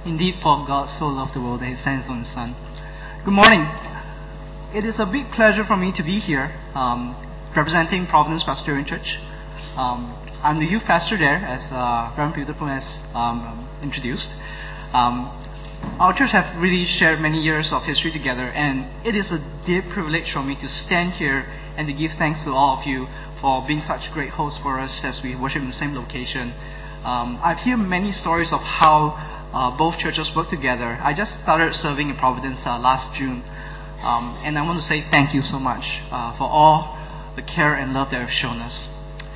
Indeed, for God so loved the world that He sent His only Son. Good morning. It is a big pleasure for me to be here, representing Providence Presbyterian Church. I'm the youth pastor there, as Reverend Peter has introduced. Our church have really shared many years of history together, and it is a deep privilege for me to stand here and to give thanks to all of you for being such great hosts for us as we worship in the same location. I've heard many stories of how both churches work together. I just started serving in Providence last June, and I want to say thank you so much for all the care and love that you've shown us.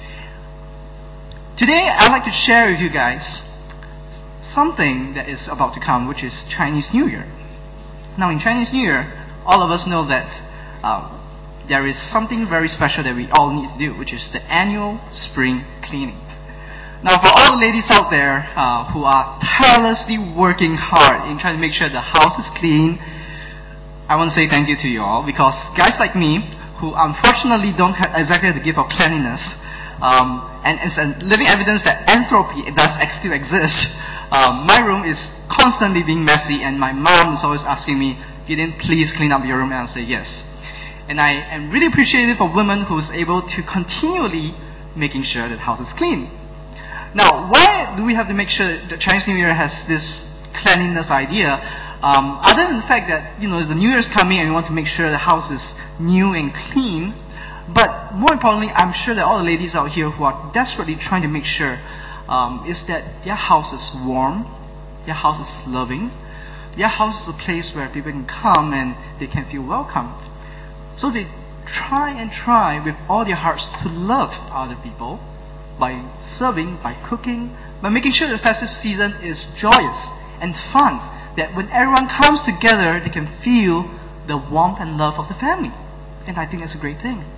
Today, I'd like to share with you guys something that is about to come, which is Chinese New Year. Now, in Chinese New Year, all of us know that there is something very special that we all need to do, which is the annual spring cleaning. Now, for all the ladies out there who are tirelessly working hard in trying to make sure the house is clean, I want to say thank you to you all, because guys like me, who unfortunately don't have exactly the gift of cleanliness, and it's a living evidence that entropy does still exist, my room is constantly being messy, and my mom is always asking me, "Gideon, please clean up your room," and I'll say yes. And I am really appreciative of women who is able to continually making sure that the house is clean. Now, why do we have to make sure that Chinese New Year has this cleanliness idea? Other than the fact that, the New Year's coming and we want to make sure the house is new and clean, but more importantly, I'm sure that all the ladies out here who are desperately trying to make sure is that their house is warm, their house is loving, their house is a place where people can come and they can feel welcome. So they try with all their hearts to love other people, by serving, by cooking, by making sure the festive season is joyous and fun, that when everyone comes together, they can feel the warmth and love of the family. And I think that's a great thing.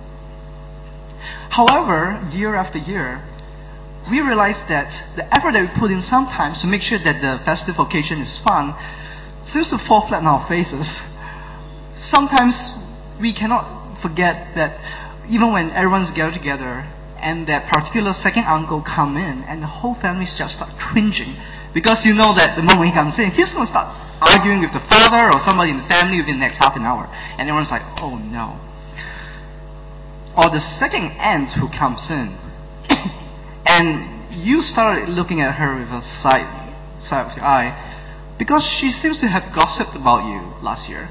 However, year after year, we realize that the effort that we put in sometimes to make sure that the festive occasion is fun seems to fall flat on our faces. Sometimes we cannot forget that even when everyone's gathered together, and that particular second uncle come in, and the whole family just start cringing, because you know that the moment he comes in, he's going to start arguing with the father or somebody in the family within the next half an hour, and everyone's like, "Oh no." Or the second aunt who comes in, and you start looking at her with a side of the eye, because she seems to have gossiped about you last year,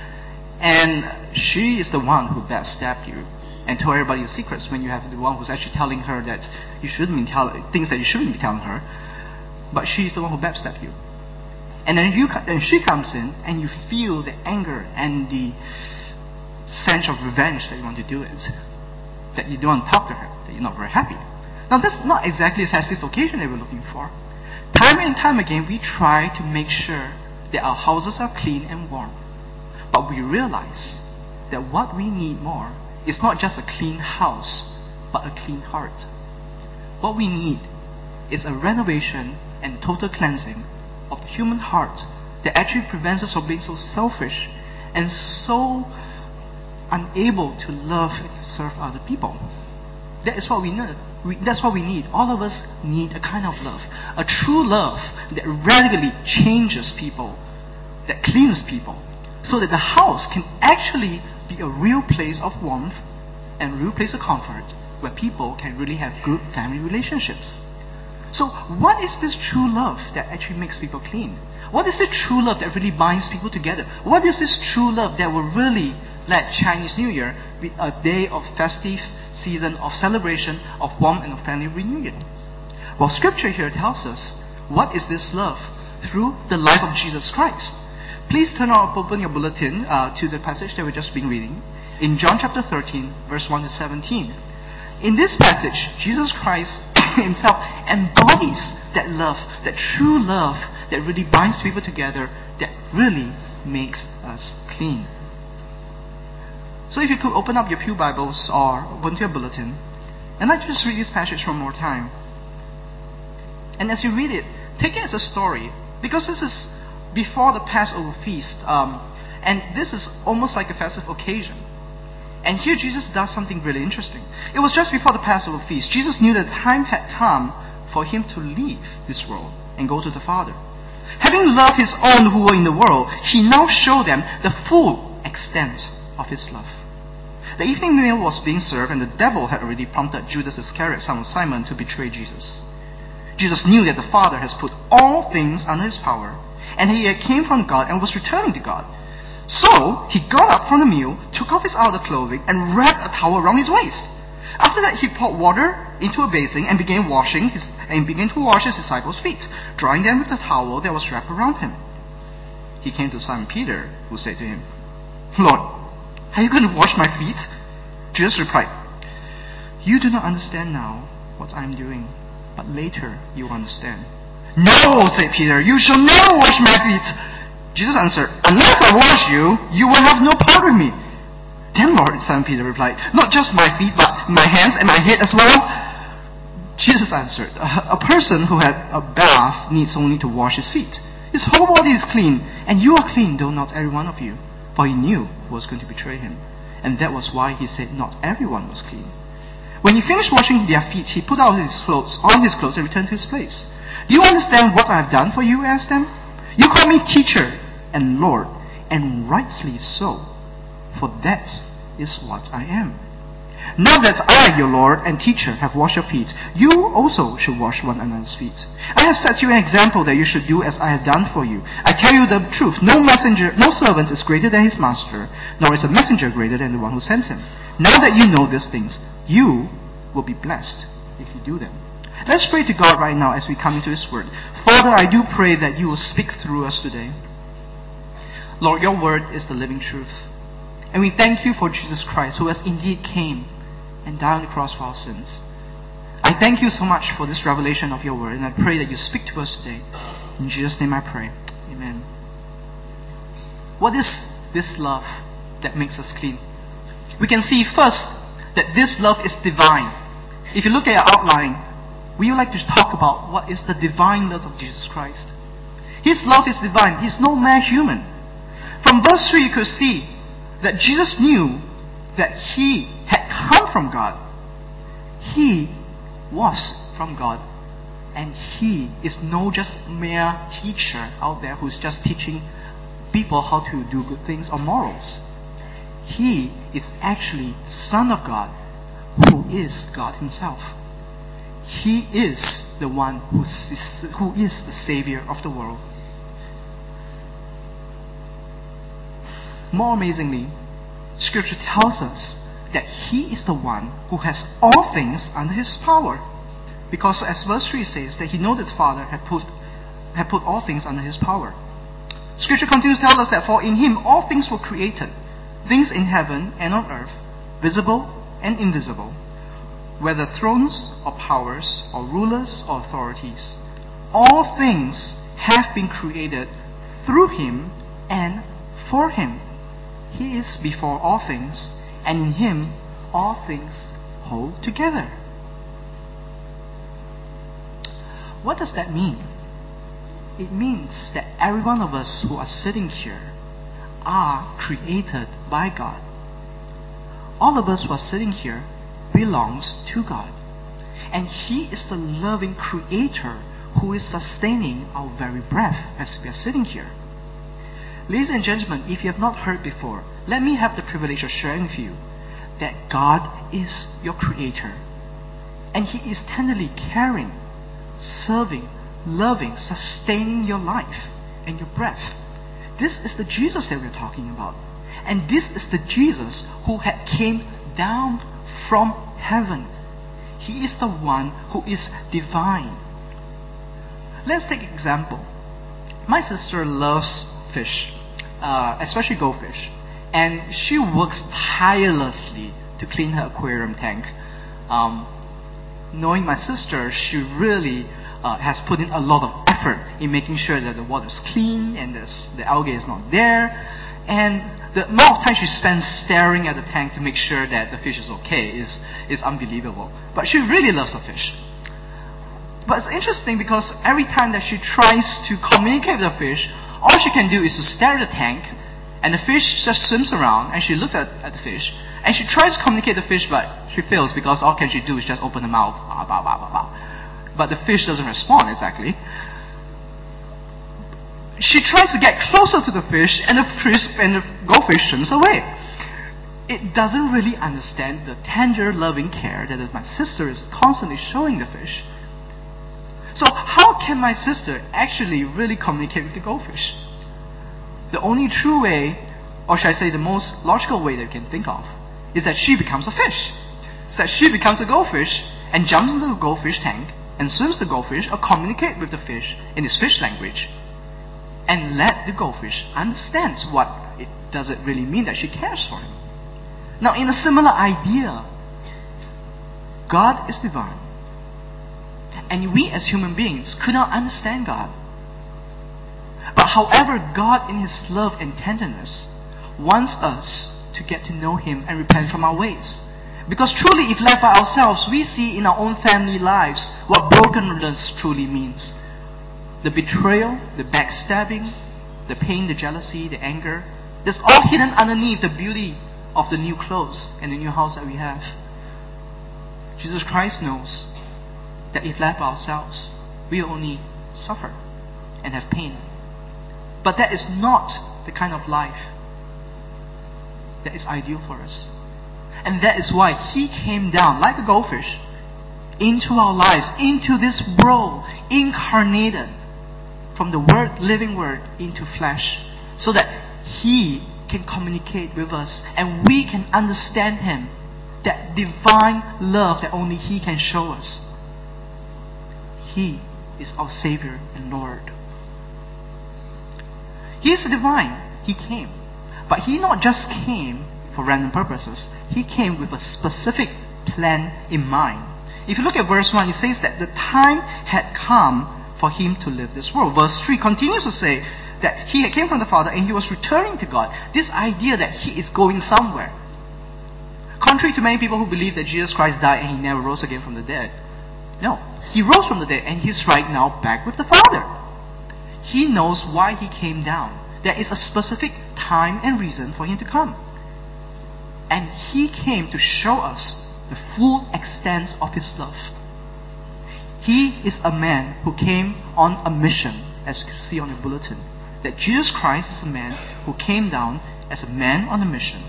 and she is the one who backstabbed you and told everybody your secrets, when you have the one who's actually telling her that you shouldn't be telling things that you shouldn't be telling her, but she's the one who backstabbed you. And then she comes in, and you feel the anger and the sense of revenge that you want to do it, that you don't want to talk to her, that you're not very happy. Now, that's not exactly a festive occasion that we're looking for. Time and time again, we try to make sure that our houses are clean and warm, but we realize that what we need more is not just a clean house, but a clean heart. What we need is a renovation and total cleansing of the human heart that actually prevents us from being so selfish and so unable to love and serve other people. That is what we need. That's what we need. All of us need a kind of love, a true love that radically changes people, that cleans people, so that the house can actually be a real place of warmth and a real place of comfort where people can really have good family relationships. So what is this true love that actually makes people clean? What is the true love that really binds people together? What is this true love that will really let Chinese New Year be a day of festive season, of celebration, of warmth and of family reunion? Well, Scripture here tells us what is this love through the life of Jesus Christ. Please open your bulletin to the passage that we've just been reading in John chapter 13, verse 1 to 17. In this passage, Jesus Christ himself embodies that love, that true love that really binds people together, that really makes us clean. So if you could open up your pew Bibles or open to your bulletin, and I'd like to just read this passage one more time. And as you read it, take it as a story, because this is before the Passover feast, and this is almost like a festive occasion. And here Jesus does something really interesting. It was just before the Passover feast. Jesus knew that time had come for him to leave this world and go to the Father. Having loved his own who were in the world, he now showed them the full extent of his love. The evening meal was being served, and the devil had already prompted Judas Iscariot, son of Simon, to betray Jesus. Jesus knew that the Father has put all things under his power, and he had came from God and was returning to God. So he got up from the meal, took off his outer clothing, and wrapped a towel around his waist. After that, he poured water into a basin and began to wash his disciples' feet, drying them with the towel that was wrapped around him. He came to Simon Peter, who said to him, "Lord, are you going to wash my feet?" Jesus replied, "You do not understand now what I am doing, but later you will understand." "No," said Peter, "you shall never wash my feet." Jesus answered, "Unless I wash you, you will have no part with me." "Then, Lord," Simon Peter replied, "not just my feet, but my hands and my head as well." Jesus answered, "A person who had a bath needs only to wash his feet. His whole body is clean, and you are clean, though not every one of you." For he knew who was going to betray him, and that was why he said not everyone was clean. When he finished washing their feet, he put on his clothes, and returned to his place. "Do you understand what I have done for you?" asked them. "You call me teacher and Lord, and rightly so, for that is what I am. Now that I, your Lord and teacher, have washed your feet, you also should wash one another's feet. I have set you an example that you should do as I have done for you. I tell you the truth, no servant is greater than his master, nor is a messenger greater than the one who sent him. Now that you know these things, you will be blessed if you do them." Let's pray to God right now as we come into His Word. Father, I do pray that you will speak through us today. Lord, your Word is the living truth. And we thank you for Jesus Christ, who has indeed came and died on the cross for our sins. I thank you so much for this revelation of your Word, and I pray that you speak to us today. In Jesus' name I pray. Amen. What is this love that makes us clean? We can see first that this love is divine. If you look at our outline, we would like to talk about what is the divine love of Jesus Christ. His love is divine. He's no mere human. From verse 3 you could see that Jesus knew that he had come from God. He was from God. And he is no just mere teacher out there who's just teaching people how to do good things or morals. He is actually the Son of God, who is God himself. He is the one who is the Savior of the world. More amazingly, Scripture tells us that He is the one who has all things under His power. Because as verse 3 says, that He knew that the Father had put all things under His power. Scripture continues to tell us that for in Him all things were created, things in heaven and on earth, visible and invisible, whether thrones or powers or rulers or authorities. All things have been created through Him and for Him. He is before all things, and in Him all things hold together. What does that mean? It means that every one of us who are sitting here are created by God. All of us who are sitting here belongs to God. And He is the loving Creator who is sustaining our very breath as we are sitting here. Ladies and gentlemen, if you have not heard before, let me have the privilege of sharing with you that God is your Creator. And He is tenderly caring, serving, loving, sustaining your life and your breath. This is the Jesus that we're talking about. And this is the Jesus who had came down from heaven. He is the one who is divine. Let's take an example. My sister loves fish, especially goldfish, and she works tirelessly to clean her aquarium tank. Knowing my sister, she really has put in a lot of effort in making sure that the water is clean and the algae is not there, and the amount of time she spends staring at the tank to make sure that the fish is okay is unbelievable. But she really loves the fish. But it's interesting because every time that she tries to communicate with the fish, all she can do is to stare at the tank, and the fish just swims around, and she looks at the fish, and she tries to communicate with the fish, but she fails because all can she do is just open the mouth, but the fish doesn't respond exactly. she tries to get closer to the fish, and the goldfish swims away. It doesn't really understand the tender, loving care that my sister is constantly showing the fish. So how can my sister actually really communicate with the goldfish? The only true way, or should I say the most logical way that we can think of, is that she becomes a fish. So that she becomes a goldfish and jumps into the goldfish tank and swims the goldfish or communicate with the fish in its fish language, and let the goldfish understand what it does it really mean that she cares for him. Now, in a similar idea, God is divine, and we as human beings could not understand God. But however, God in His love and tenderness wants us to get to know Him and repent from our ways. Because truly, if left by ourselves, we see in our own family lives what brokenness truly means. The betrayal, the backstabbing, the pain, the jealousy, the anger, that's all hidden underneath the beauty of the new clothes and the new house that we have. Jesus Christ knows that if left by ourselves, we only suffer and have pain. But that is not the kind of life that is ideal for us. And that is why He came down like a goldfish into our lives, into this world, incarnated from the Word, living Word, into flesh, so that He can communicate with us and we can understand Him, that divine love that only He can show us. He is our Savior and Lord. He is divine. He came. But He not just came for random purposes. He came with a specific plan in mind. If you look at verse 1, it says that the time had come for Him to live this world. Verse 3 continues to say that He came from the Father and He was returning to God. This idea that He is going somewhere. Contrary to many people who believe that Jesus Christ died and He never rose again from the dead. No. He rose from the dead and He's right now back with the Father. He knows why He came down. There is a specific time and reason for Him to come. And He came to show us the full extent of His love. He is a man who came on a mission, as you see on the bulletin. That Jesus Christ is a man who came down as a man on a mission.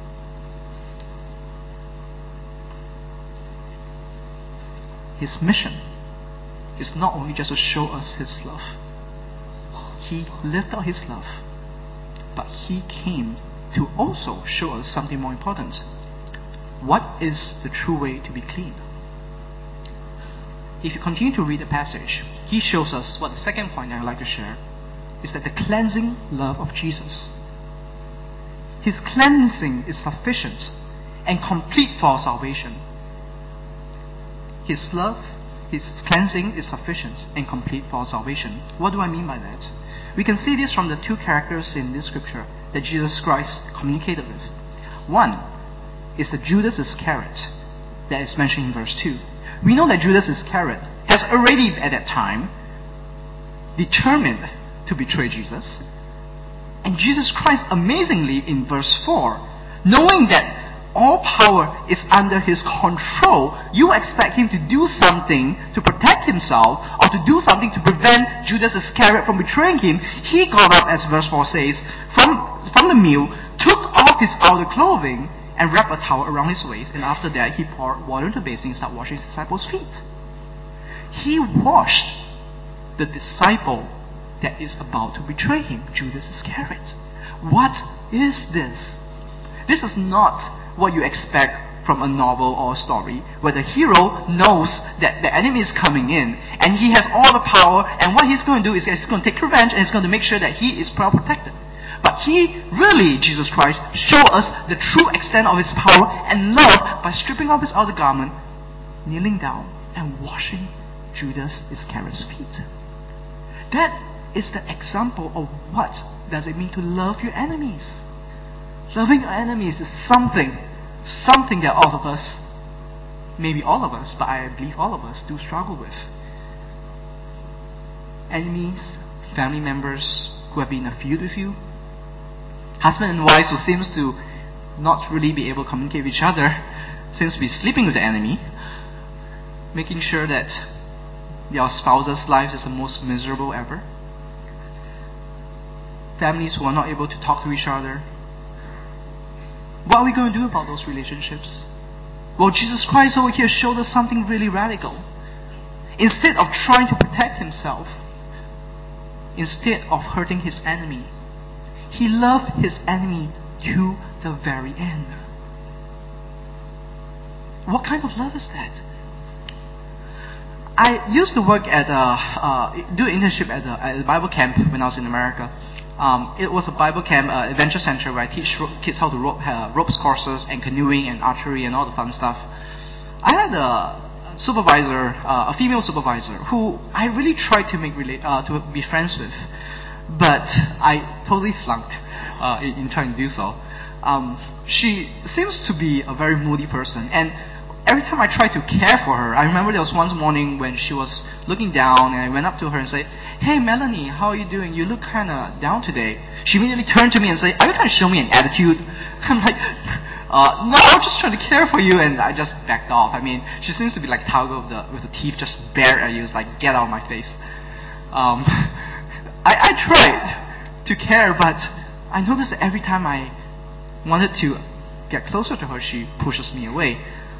His mission is not only just to show us His love. He lived out His love. But He came to also show us something more important. What is the true way to be clean? If you continue to read the passage, He shows us what the second point that I'd like to share is that the cleansing love of Jesus. His cleansing is sufficient and complete for our salvation. His love, His cleansing is sufficient and complete for our salvation. What do I mean by that? We can see this from the two characters in this scripture that Jesus Christ communicated with. One is the Judas Iscariot that is mentioned in verse 2. We know that Judas Iscariot has already at that time determined to betray Jesus. And Jesus Christ, amazingly in verse 4, knowing that all power is under His control, you expect Him to do something to protect Himself or to do something to prevent Judas Iscariot from betraying Him. He got up, as verse 4 says, from the meal, took off his outer clothing and wrapped a towel around his waist, and after that He poured water into the basin and started washing His disciples' feet. He washed the disciple that is about to betray Him, Judas Iscariot. What is this? This is not what you expect from a novel or a story, where the hero knows that the enemy is coming in and he has all the power, and what he's going to do is he's going to take revenge and he's going to make sure that he is well protected. But He really, Jesus Christ, showed us the true extent of His power and love by stripping off His outer garment, kneeling down and washing Judas Iscariot's feet. That is the example of what does it mean to love your enemies. Loving your enemies is something that all of us, maybe all of us, but I believe all of us do struggle with. Enemies, family members who have been in a feud with you, husband and wives who seems to not really be able to communicate with each other, seems to be sleeping with the enemy, making sure that your spouse's life is the most miserable ever. families who are not able to talk to each other. What are we going to do about those relationships? Well, Jesus Christ over here showed us something really radical. Instead of trying to protect himself, instead of hurting his enemy, he loved his enemy to the very end. What kind of love is that? I used to work at do an internship at a Bible camp when I was in America. It was a Bible camp, adventure center where I teach kids how to ropes courses and canoeing and archery and all the fun stuff. I had a supervisor, a female supervisor, who I really tried to to be friends with, but I totally flunked in trying to do so. She seems to be a very moody person, and every time I tried to care for her, I remember there was one morning when she was looking down, and I went up to her and said, "Hey Melanie, how are you doing? You look kind of down today." She immediately turned to me and said, "Are you trying to show me an attitude?" I'm like, "No, I'm just trying to care for you," and I just backed off. I mean, she seems to be like Taugo with the teeth just bared at you. It's like, get out of my face. I tried to care, but I noticed that every time I wanted to get closer to her, she pushes me away.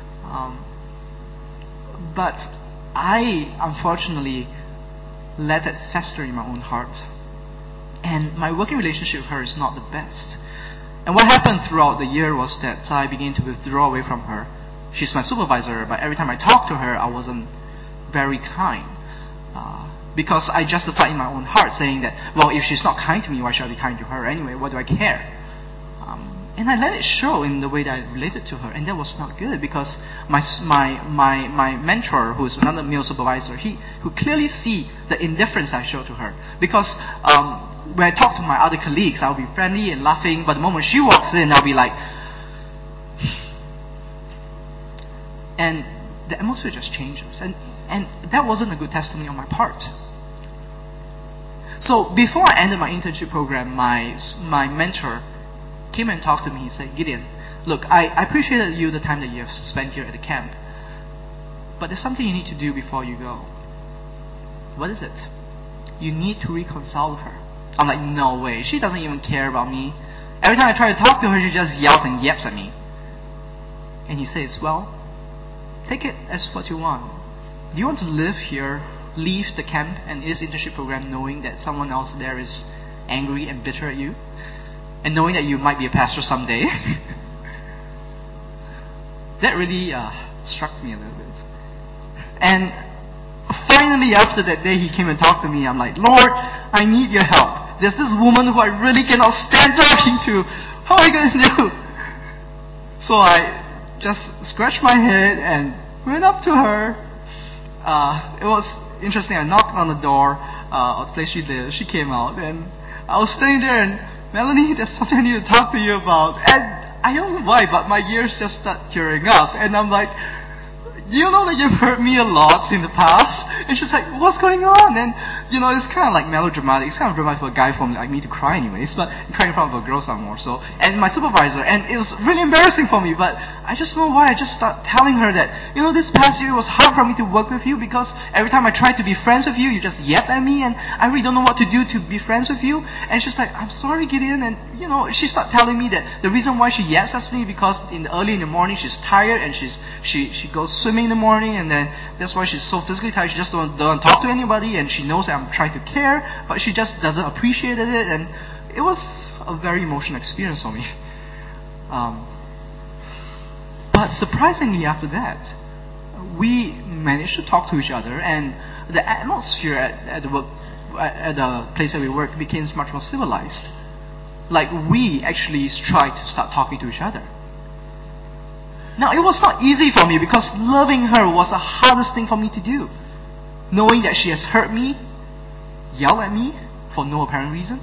But I, unfortunately, let it fester in my own heart. And my working relationship with her is not the best. And what happened throughout the year was that I began to withdraw away from her. She's my supervisor, but every time I talked to her, I wasn't very kind. Because I justified in my own heart, saying that, well, if she's not kind to me, why should I be kind to her anyway? What do I care? And I let it show in the way that I related to her, and that was not good, because my mentor, who is another male supervisor, who clearly see the indifference I show to her. Because when I talk to my other colleagues, I'll be friendly and laughing, but the moment she walks in, I'll be like, and the atmosphere just changes, and that wasn't a good testimony on my part. So before I ended my internship program, my mentor came and talked to me. He said, "Gideon, look, I appreciated you the time that you have spent here at the camp, but there's something you need to do before you go." "What is it?" "You need to reconcile with her." I'm like, "No way. She doesn't even care about me. Every time I try to talk to her, she just yells and yaps at me." And he says, "Well, take it as what you want. Do you want to live here, leave the camp and this internship program knowing that someone else there is angry and bitter at you? And knowing that you might be a pastor someday?" That really struck me a little bit. And finally, after that day, he came and talked to me. I'm like, "Lord, I need your help. There's this woman who I really cannot stand talking to. How am I going to do?" So I just scratched my head and went up to her. It was interesting. I knocked on the door of the place she lived. She came out, and I was staying there, and, "Melanie, there's something I need to talk to you about." And I don't know why, but my ears just start tearing up. And I'm like, "You know that you've hurt me a lot in the past?" And she's like, "What's going on?" And, it's kind of like melodramatic. It's kind of dramatic for a guy from like me to cry anyways, but crying in front of a girl some more. So, and my supervisor, and it was really embarrassing for me, but I just don't know why. I just start telling her that, this past year it was hard for me to work with you, because every time I tried to be friends with you, you just yelled at me, and I really don't know what to do to be friends with you. And she's like, "I'm sorry, Gideon." And, she started telling me that the reason why she yells at me because early in the morning she's tired, and she goes swimming in the morning, and then that's why she's so physically tired. She just don't talk to anybody, and she knows that I'm trying to care, but she just doesn't appreciate it. And it was a very emotional experience for me. But surprisingly, after that, we managed to talk to each other, and the atmosphere at the place that we worked became much more civilized. Like, we actually tried to start talking to each other. Now, it was not easy for me, because loving her was the hardest thing for me to do. Knowing that she has hurt me, yelled at me for no apparent reason.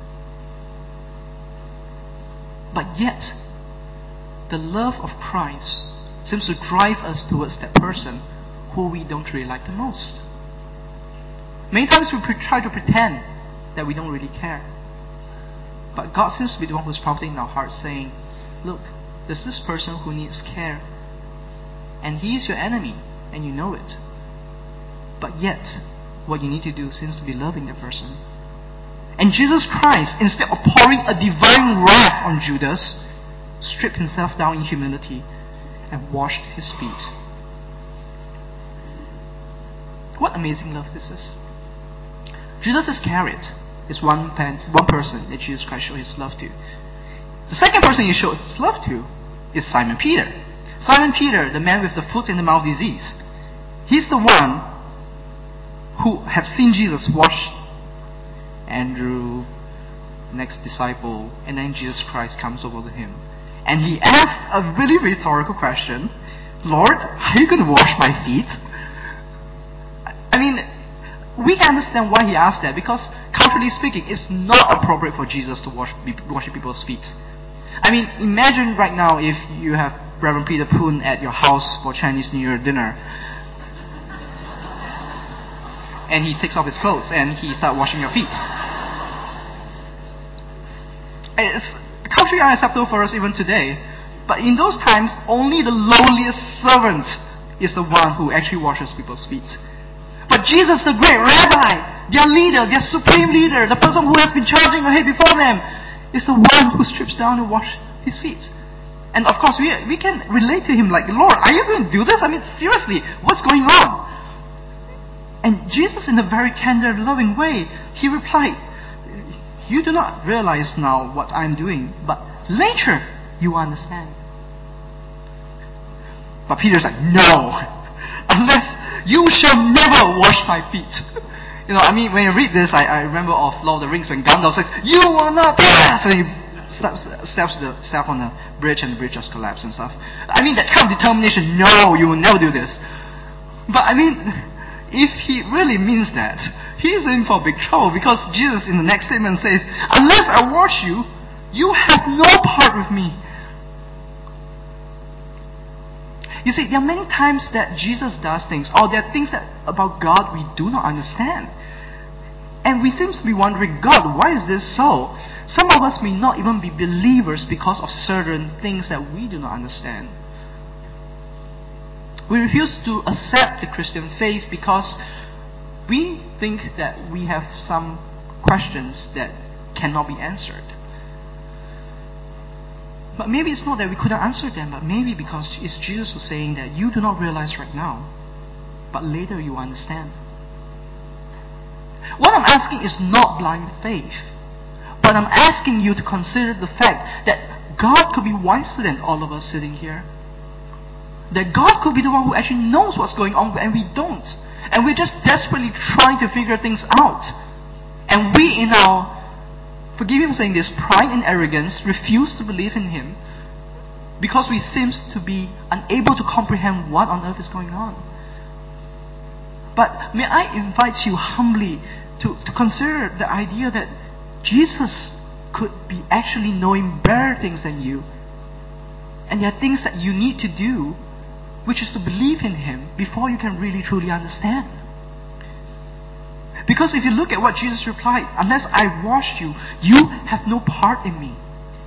But yet, the love of Christ seems to drive us towards that person who we don't really like the most. Many times we try to pretend that we don't really care. But God seems to be the one who's prompting in our hearts, saying, "Look, there's this person who needs care. And he is your enemy, and you know it. But yet, what you need to do seems to be loving the person. And Jesus Christ, instead of pouring a divine wrath on Judas, stripped himself down in humility and washed his feet. What amazing love this is. Judas Iscariot is one person that Jesus Christ showed his love to. The second person he showed his love to is Simon Peter. Simon Peter, the man with the foot and the mouth disease. He's the one who have seen Jesus wash Andrew, next disciple, and then Jesus Christ comes over to him. And he asked a really rhetorical question, Lord, are you going to wash my feet? I mean, we can understand why he asked that, because culturally speaking, it's not appropriate for Jesus to wash people's feet. I mean, imagine right now if you have Reverend Peter Poon at your house for Chinese New Year dinner, and he takes off his clothes and he starts washing your feet. It's culturally unacceptable for us even today, but in those times, only the lowliest servant is the one who actually washes people's feet. But Jesus, the great rabbi, their leader, their supreme leader, the person who has been charging ahead before them, is the one who strips down and washes his feet. And of course, we can relate to him like, Lord, are you going to do this? I mean, seriously, what's going on? And Jesus, in a very tender, loving way, he replied, you do not realize now what I'm doing, but later you understand. But Peter's like, no, unless you shall never wash my feet. You know, I mean, when you read this, I remember of Lord of the Rings when Gandalf says, you will not pass! And he steps the staff on the bridge and the bridge just collapses and stuff. I mean, that kind of determination, no, you will never do this. But I mean, if he really means that, he is in for big trouble, because Jesus in the next statement says, unless I wash you, you have no part with me. You see, there are many times that Jesus does things, or there are things that about God we do not understand. And we seem to be wondering, God, why is this so? Some of us may not even be believers because of certain things that we do not understand. We refuse to accept the Christian faith because we think that we have some questions that cannot be answered. But maybe it's not that we couldn't answer them, but maybe because it's Jesus who's saying that you do not realize right now, but later you understand. What I'm asking is not blind faith, but I'm asking you to consider the fact that God could be wiser than all of us sitting here. That God could be the one who actually knows what's going on and we don't. And we're just desperately trying to figure things out. And we, in our, forgive me for saying this, pride and arrogance, refuse to believe in Him because we seem to be unable to comprehend what on earth is going on. But may I invite you humbly to consider the idea that Jesus could be actually knowing better things than you. And there are things that you need to do, which is to believe in Him before you can really truly understand. Because if you look at what Jesus replied, unless I washed you, you have no part in me.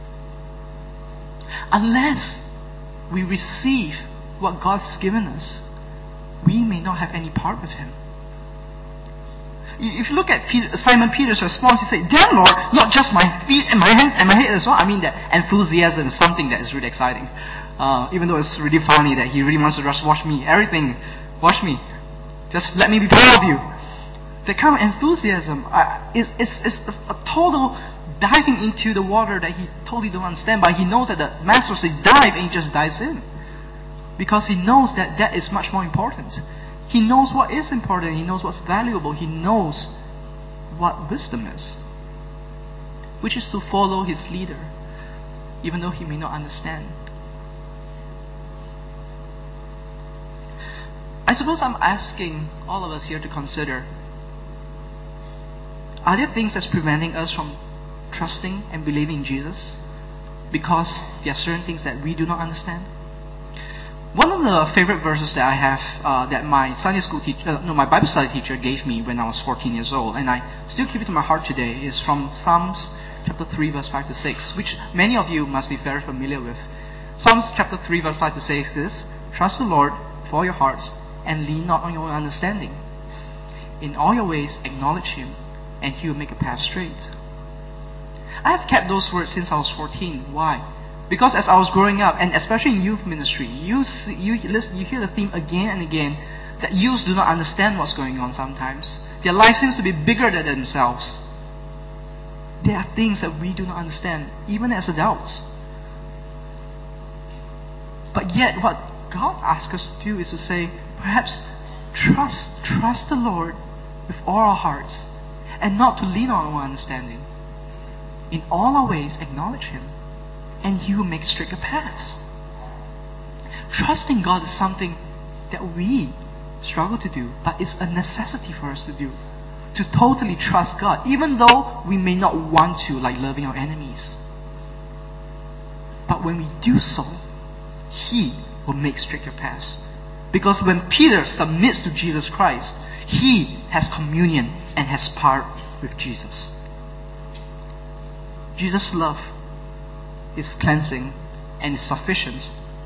Unless we receive what God has given us, we may not have any part with Him. If you look at Simon Peter's response, he said, then Lord, not just my feet and my hands and my head as well. I mean, that enthusiasm is something that is really exciting. Even though it's really funny that he really wants to just wash me. Everything, wash me. Just let me be part of you. That kind of enthusiasm is a total diving into the water that he totally don't understand. But he knows that the master says dive, and he just dives in. Because he knows that that is much more important. He knows what is important. He knows what's valuable. He knows what wisdom is. Which is to follow his leader, even though he may not understand. I suppose I'm asking all of us here to consider, are there things that's preventing us from trusting and believing in Jesus because there are certain things that we do not understand? One of the favorite verses that I have that my my Bible study teacher gave me when I was 14 years old, and I still keep it to my heart today, is from Psalms chapter 3 verse 5 to 6, which many of you must be very familiar with. Psalms chapter 3 verse 5 to 6 is, trust the Lord with all your hearts and lean not on your own understanding. In all your ways acknowledge Him, and He will make a path straight. I have kept those words since I was 14. Why? Because as I was growing up, and especially in youth ministry, you hear the theme again and again that youths do not understand what's going on sometimes. Their life seems to be bigger than themselves. There are things that we do not understand, even as adults. But yet, what God asks us to do is to say, perhaps trust the Lord with all our hearts, and not to lean on our understanding. In all our ways, acknowledge Him, and He will make straighter paths. Trusting God is something that we struggle to do, but it's a necessity for us to do. To totally trust God, even though we may not want to, like loving our enemies. But when we do so, He will make straighter paths. Because when Peter submits to Jesus Christ, he has communion and has part with Jesus. Jesus' love is cleansing and is sufficient.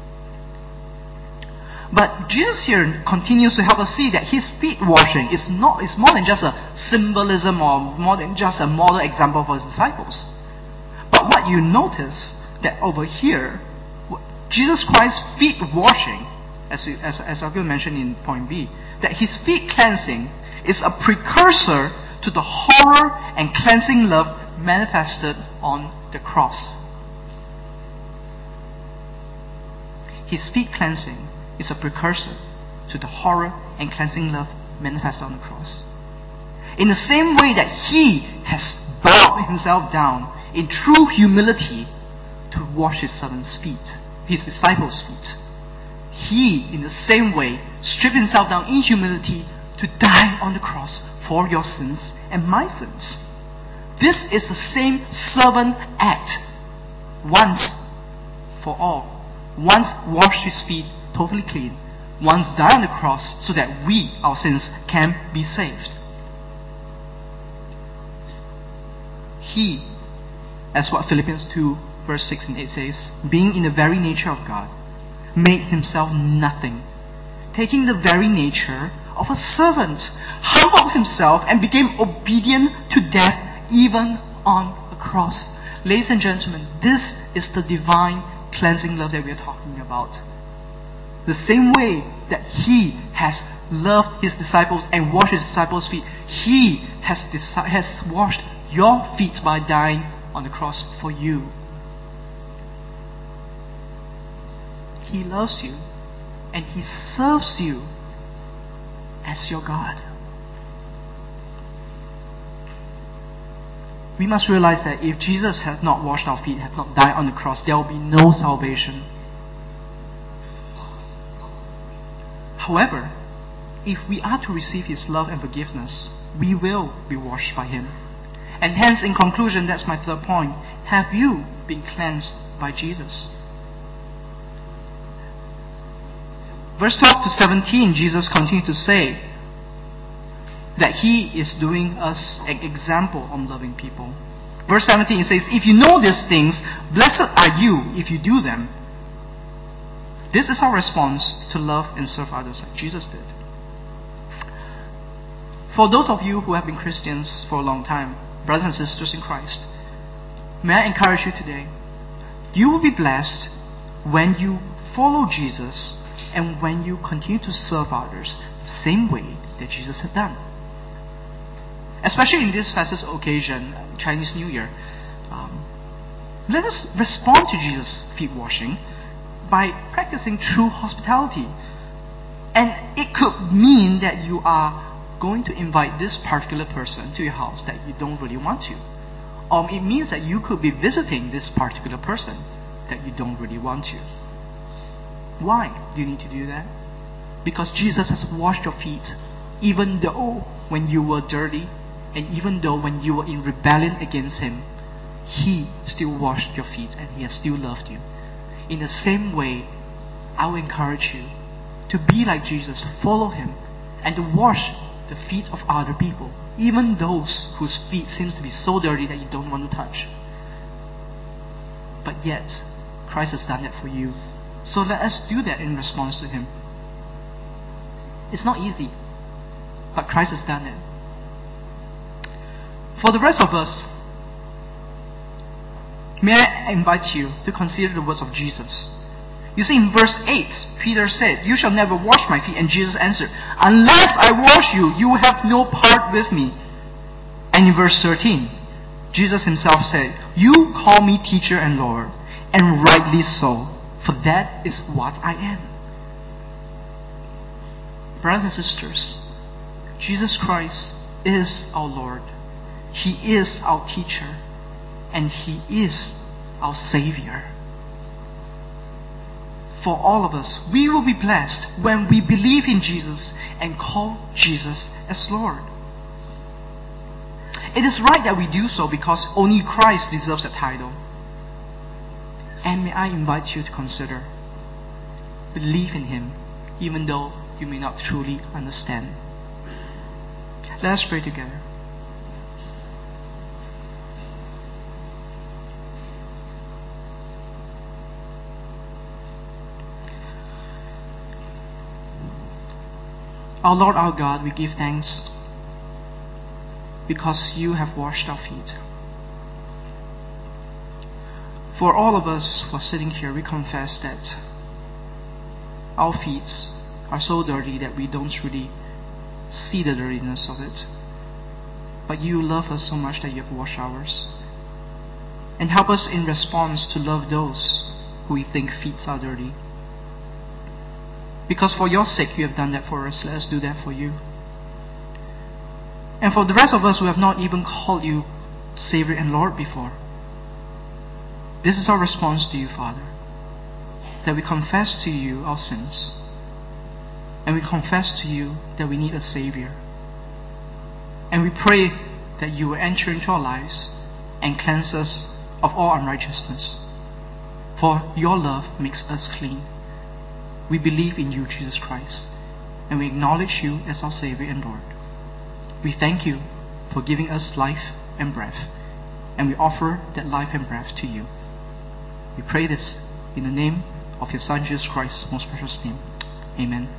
But Jesus here continues to help us see that His feet washing is more than just a symbolism or more than just a model example for His disciples. But what you notice that over here, Jesus Christ's feet washing, as I've mentioned in point B, that His feet cleansing is a precursor to the horror and cleansing love manifested on the cross. His feet cleansing is a precursor to the horror and cleansing love manifested on the cross. In the same way that He has bowed Himself down in true humility to wash His servants' feet, His disciples' feet, He, in the same way, stripped Himself down in humility to die on the cross for your sins and my sins. This is the same servant act, once for all. Once washed His feet totally clean, once died on the cross so that we, our sins, can be saved. He, as what Philippians 2 verse 6 and 8 says, being in the very nature of God, made Himself nothing, taking the very nature of a servant, humbled Himself and became obedient to death, even on a cross. Ladies and gentlemen, this is the divine cleansing love that we are talking about. The same way that He has loved His disciples and washed His disciples' feet, He has washed your feet by dying on the cross for you. He loves you and He serves you as your God. We must realize that if Jesus had not washed our feet, had not died on the cross, there will be no salvation. However, if we are to receive His love and forgiveness, we will be washed by Him. And hence, in conclusion, that's my third point. Have you been cleansed by Jesus? Verse 12 to 17, Jesus continued to say that He is doing us an example on loving people. Verse 17 says, if you know these things, blessed are you if you do them. This is our response to love and serve others like Jesus did. For those of you who have been Christians for a long time, brothers and sisters in Christ, may I encourage you today, you will be blessed when you follow Jesus and when you continue to serve others the same way that Jesus had done. Especially in this festive occasion, Chinese New Year, let us respond to Jesus' feet washing by practicing true hospitality. And it could mean that you are going to invite this particular person to your house that you don't really want to. It means that you could be visiting this particular person that you don't really want to. Why do you need to do that? Because Jesus has washed your feet, even though when you were dirty, and even though when you were in rebellion against Him, He still washed your feet and He has still loved you. In the same way, I will encourage you to be like Jesus, to follow Him, and to wash the feet of other people, even those whose feet seems to be so dirty that you don't want to touch. But yet, Christ has done that for you. So let us do that in response to Him. It's not easy, but Christ has done it. For the rest of us, may I invite you to consider the words of Jesus. You see, in verse 8, Peter said, "You shall never wash my feet." And Jesus answered, "Unless I wash you, you have no part with me." And in verse 13, Jesus himself said, "You call me teacher and Lord, and rightly so, for that is what I am." Brothers and sisters, Jesus Christ is our Lord. He is our teacher, and He is our Savior. For all of us, we will be blessed when we believe in Jesus and call Jesus as Lord. It is right that we do so because only Christ deserves that title. And may I invite you to consider, believe in Him, even though you may not truly understand. Let us pray together. Our Lord, our God, we give thanks because you have washed our feet. For all of us who are sitting here, we confess that our feet are so dirty that we don't really see the dirtiness of it. But you love us so much that you have washed ours. And help us in response to love those who we think feet are dirty. Because for your sake you have done that for us, let us do that for you. And for the rest of us who have not even called you Savior and Lord before, this is our response to you, Father. That we confess to you our sins. And we confess to you that we need a Savior. And we pray that you will enter into our lives and cleanse us of all unrighteousness. For your love makes us clean. We believe in you, Jesus Christ, and we acknowledge you as our Savior and Lord. We thank you for giving us life and breath, and we offer that life and breath to you. We pray this in the name of your Son, Jesus Christ's most precious name. Amen.